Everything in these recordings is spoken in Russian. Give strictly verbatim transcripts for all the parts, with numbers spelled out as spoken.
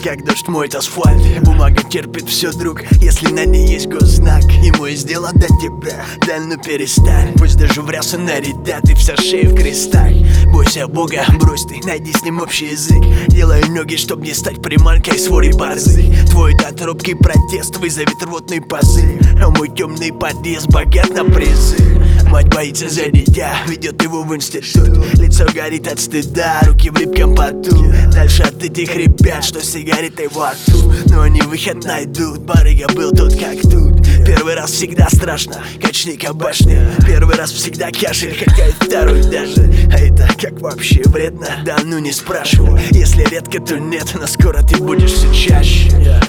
как дождь моет асфальт. Бумага терпит все, друг, если на ней есть госзнак. Ему и сделал до тебя, да ну перестань. Пусть даже в рясы нарядят и вся шея в крестах. Бойся Бога, брось ты, найди с ним общий язык. Делай ноги, чтоб не стать приманкой своей борзы. Твой тот робкий протест вызовет рвотный позыв, а мой темный подъезд богат на призы. Мать боится за дитя, ведет его в институт. Лицо горит от стыда, руки в липком поту. Дальше от этих ребят, что сигаретой во рту. Но они выход найдут, барыга был тот как тут. Первый раз всегда страшно, качни башни. Первый раз всегда кашель, хотя и второй даже. А это как вообще вредно? Да ну не спрашивай. Если редко, то нет, но скоро ты будешь все чаще.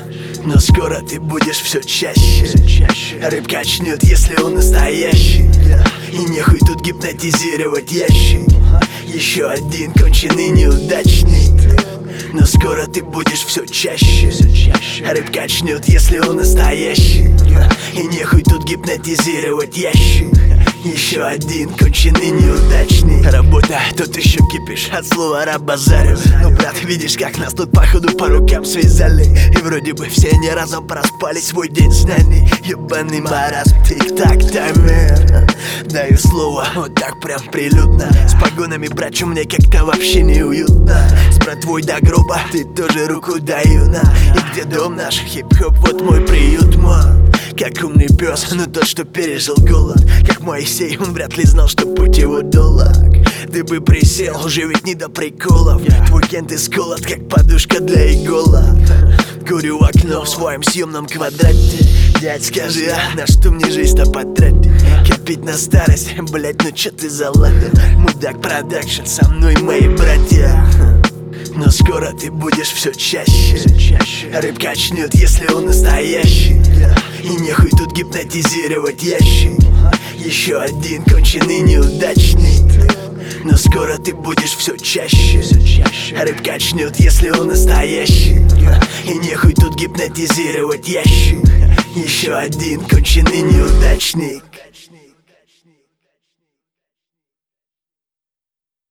Но скоро ты будешь все чаще. Рэп качнет, если он настоящий. И нехуй тут гипнотизировать ящик. Еще один конченый неудачник. Но скоро ты будешь все чаще. Рэп качнет, если он настоящий. И нехуй тут гипнотизировать ящик. Еще один конченый неудачник. Работа, тут еще кипиш, от слова раб базарю. Ну, брат, видишь, как нас тут походу по рукам связали. И вроде бы все не разом проспали свой день знаний. Ебаный маразм, тик-так, таймер. Даю слово, вот так прям прилюдно. С погонами, брачу, мне как-то вообще не уютно. С братвой до гроба ты тоже руку даю на. И где дом наш, хип-хоп, вот мой приют, ман. Как умный пес, но тот, что пережил голод. Как Моисей, он вряд ли знал, что путь его долг. Ты бы присел, уже ведь не до приколов. Твой кент исколот, как подушка для иголок. Курю в окно в своем съемном квадрате. Дядь, скажи, а на что мне жизнь-то потратить? Копить на старость, блять, ну чё ты заладил? Мудак продакшн, со мной мои братья. Но скоро ты будешь все чаще. Рэп качнет, если он настоящий. И нехуй тут гипнотизировать ящик. Еще один конченый неудачник. Но скоро ты будешь все чаще. Рэп качнет, если он настоящий. И нехуй тут гипнотизировать ящик. Еще один конченый неудачник.